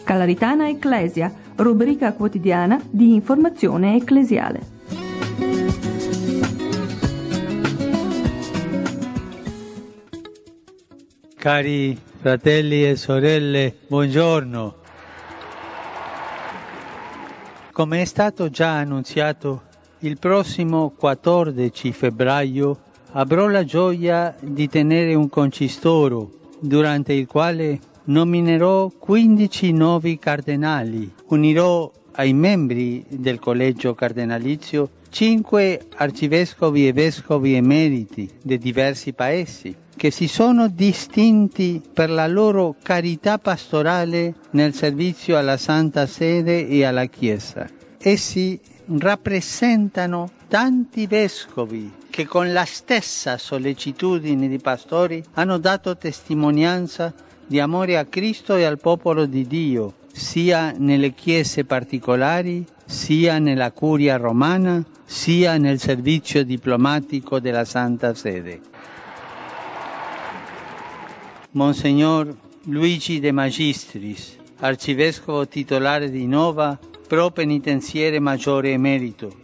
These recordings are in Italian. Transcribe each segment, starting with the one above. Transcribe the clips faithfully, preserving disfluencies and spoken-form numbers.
Scalaritana Ecclesia, rubrica quotidiana di informazione ecclesiale. Cari fratelli e sorelle, buongiorno. Come è stato già annunziato, il prossimo quattordici febbraio avrò la gioia di tenere un concistoro, durante il quale nominerò quindici nuovi cardinali. Unirò ai membri del collegio cardinalizio cinque arcivescovi e vescovi emeriti di diversi paesi, che si sono distinti per la loro carità pastorale nel servizio alla Santa Sede e alla Chiesa. Essi rappresentano tanti vescovi che con la stessa sollecitudine di pastori hanno dato testimonianza di amore a Cristo e al popolo di Dio, sia nelle chiese particolari, sia nella curia romana, sia nel servizio diplomatico della Santa Sede. Monsignor Luigi De Magistris, arcivescovo titolare di Nova, pro-penitenziere maggiore emerito.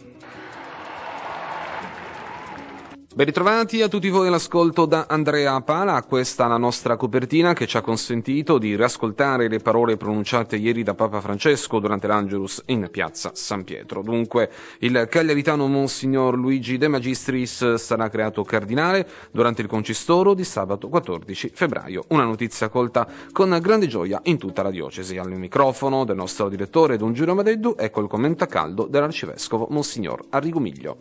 Ben ritrovati a tutti voi all'ascolto da Andrea Pala. Questa è la nostra copertina che ci ha consentito di riascoltare le parole pronunciate ieri da Papa Francesco durante l'Angelus in piazza San Pietro. Dunque, il cagliaritano Monsignor Luigi De Magistris sarà creato cardinale durante il concistoro di sabato quattordici febbraio. Una notizia colta con grande gioia in tutta la diocesi. Al microfono del nostro direttore Don Giulio Madeddu, ecco il commento caldo dell'arcivescovo Monsignor Arrigo Miglio.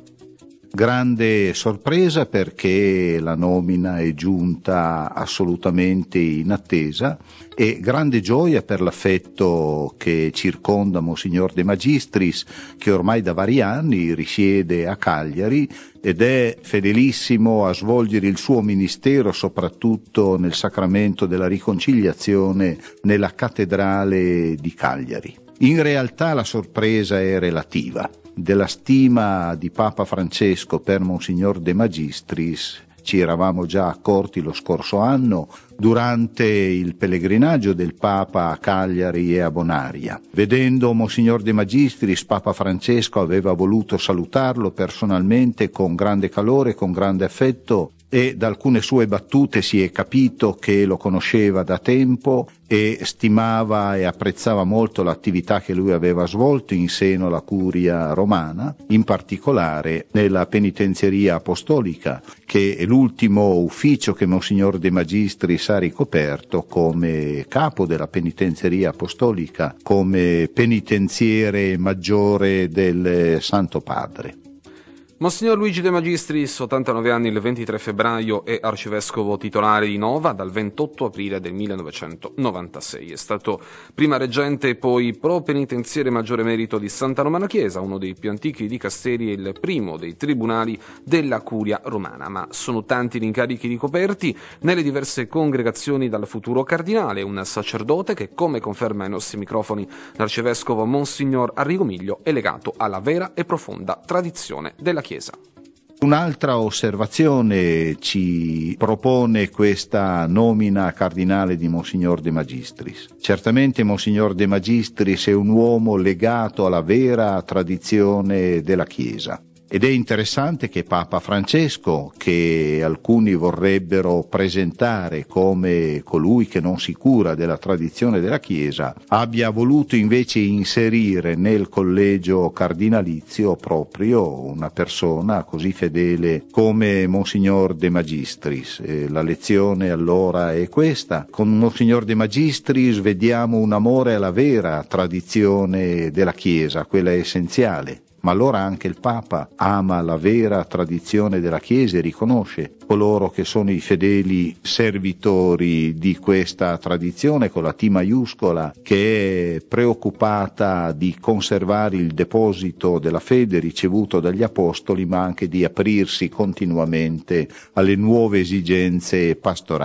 Grande sorpresa perché la nomina è giunta assolutamente in attesa e grande gioia per l'affetto che circonda Monsignor De Magistris, che ormai da vari anni risiede a Cagliari ed è fedelissimo a svolgere il suo ministero soprattutto nel sacramento della riconciliazione nella cattedrale di Cagliari. In realtà la sorpresa è relativa. Della stima di Papa Francesco per Monsignor De Magistris ci eravamo già accorti lo scorso anno durante il pellegrinaggio del Papa a Cagliari e a Bonaria. Vedendo Monsignor De Magistris, Papa Francesco aveva voluto salutarlo personalmente con grande calore, con grande affetto, e da alcune sue battute si è capito che lo conosceva da tempo e stimava e apprezzava molto l'attività che lui aveva svolto in seno alla curia romana, in particolare nella penitenzieria apostolica, che è l'ultimo ufficio che Monsignor De Magistris ha ricoperto come capo della penitenzieria apostolica, come penitenziere maggiore del Santo Padre. Monsignor Luigi De Magistris, ottantanove anni, il ventitré febbraio, è arcivescovo titolare di Nova dal ventotto aprile del millenovecentonovantasei. È stato prima reggente e poi pro-penitenziere maggiore emerito di Santa Romana Chiesa, uno dei più antichi dicasteri e il primo dei tribunali della curia romana. Ma sono tanti gli incarichi ricoperti nelle diverse congregazioni dal futuro cardinale, un sacerdote che, come conferma ai nostri microfoni l'arcivescovo Monsignor Arrigo Miglio, è legato alla vera e profonda tradizione della Chiesa. Un'altra osservazione ci propone questa nomina cardinale di Monsignor De Magistris. Certamente Monsignor De Magistris è un uomo legato alla vera tradizione della Chiesa. Ed è interessante che Papa Francesco, che alcuni vorrebbero presentare come colui che non si cura della tradizione della Chiesa, abbia voluto invece inserire nel collegio cardinalizio proprio una persona così fedele come Monsignor De Magistris. E la lezione allora è questa: con Monsignor De Magistris vediamo un amore alla vera tradizione della Chiesa, quella essenziale. Ma allora anche il Papa ama la vera tradizione della Chiesa e riconosce coloro che sono i fedeli servitori di questa tradizione con la T maiuscola, che è preoccupata di conservare il deposito della fede ricevuto dagli apostoli, ma anche di aprirsi continuamente alle nuove esigenze pastorali.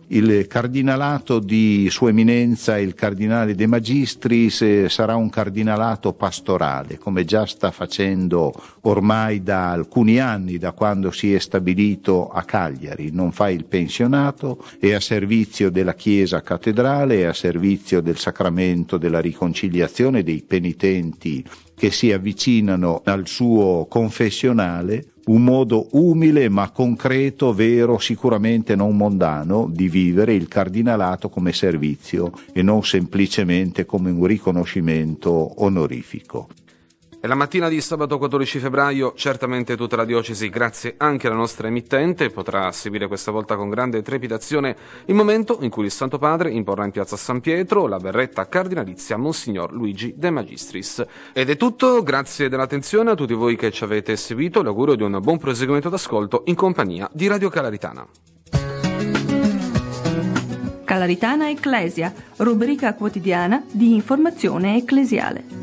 Il cardinalato di Sua Eminenza il Cardinale De Magistris sarà un cardinalato pastorale, come già sta facendo ormai da alcuni anni, da quando si è stabilito a Cagliari. Non fa il pensionato, è a servizio della Chiesa cattedrale, è a servizio del sacramento della riconciliazione dei penitenti che si avvicinano al suo confessionale, un modo umile ma concreto, vero, sicuramente non mondano, di vivere il cardinalato come servizio e non semplicemente come un riconoscimento onorifico. E la mattina di sabato quattordici febbraio certamente tutta la diocesi, grazie anche alla nostra emittente, potrà seguire questa volta con grande trepidazione il momento in cui il Santo Padre imporrà in piazza San Pietro la berretta cardinalizia a Monsignor Luigi De Magistris. Ed è tutto, grazie dell'attenzione a tutti voi che ci avete seguito, l'augurio di un buon proseguimento d'ascolto in compagnia di Radio Calaritana. Calaritana Ecclesia, rubrica quotidiana di informazione ecclesiale.